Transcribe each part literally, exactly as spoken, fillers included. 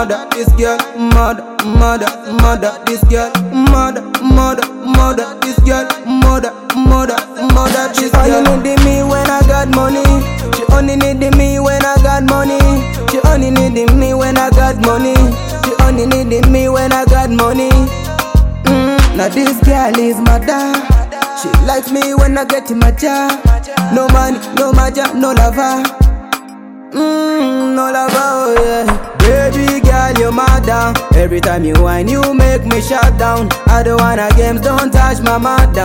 mother, this girl, mother, mother, mother, this girl, mother, mother, mother, this girl, mother, mother, mother, this girl. She only need me when I got money. She only need me when I got money. She only need me when I got money. She only need me when I got money. Mm, now this girl is mother. She likes me when I get in my job. No money, no maja, no lover. Mmm, no lover, oh yeah. Baby girl, you're mother. Every time you whine, you make me shut down. I don't wanna games, don't touch my mother.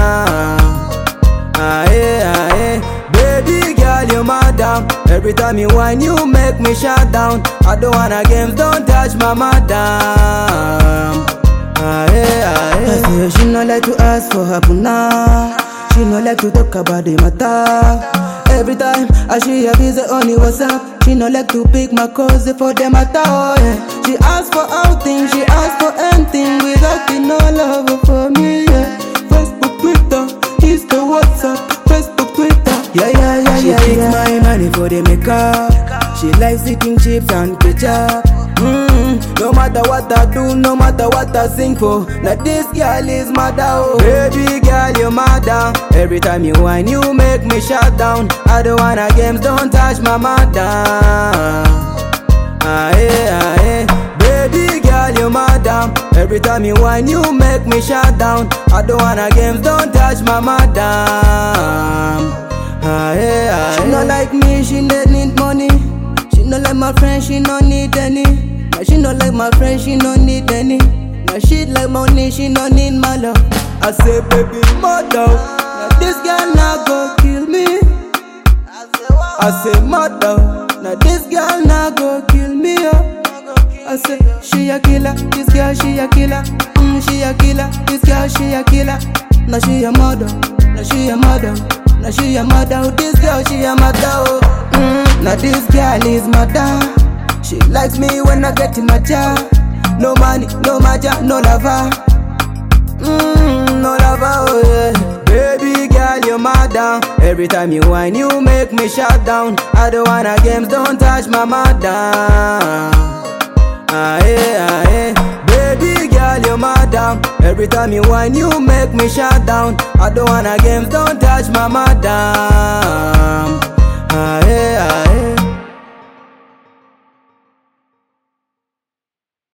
Ah yeah, ah yeah. Baby girl, you're mother. Every time you whine, you make me shut down. I don't wanna games, don't touch my mother. Ah yeah, ah yeah. I say she no like to ask for her puna. She no like to talk about the matter. Every time I see her busy on the WhatsApp, she no like to pick my calls for the matter. Oh yeah. She ask for outing, she ask for anything without the no love for me. Yeah. Facebook, Twitter, Insta, WhatsApp, Facebook, Twitter. Yeah, yeah, yeah, she yeah. She takes yeah. my money for the makeup. She likes eating chips and ketchup. Mm, no matter what I do, no matter what I sing for, now this girl is mother, oh. Baby girl, you're mother. Every time you whine, you make me shut down. I don't wanna games, don't touch my mother. Ah yeah, ah yeah. Baby girl, you're mother. Every time you whine, you make me shut down. I don't wanna games, don't touch my mother. Ah yeah, ah yeah. She not like me, she don't need money. She no like my friend, she no need any. Now she no like my friend, she no need any. Now she like money, she no need my love. I say baby mother, now this girl now go kill me. I say mother, now this girl now go kill me. Oh. I say she a killer, this girl she a killer. Mm, she a killer, this girl she a killer. Now she a mother, now she a mother, now she a mother. This girl she a mother. Oh. Mm, now this girl is mother. She likes me when I get in my job. No money, no maja, no lover. Mmm, no lover, oh yeah. Baby girl, you're mother. Every time you whine, you make me shut down. I don't wanna games, don't touch my mother. Ah yeah, ah yeah. Baby girl, you're mother. Every time you whine, you make me shut down. I don't wanna games, don't touch my mother. Ah yeah, ah yeah.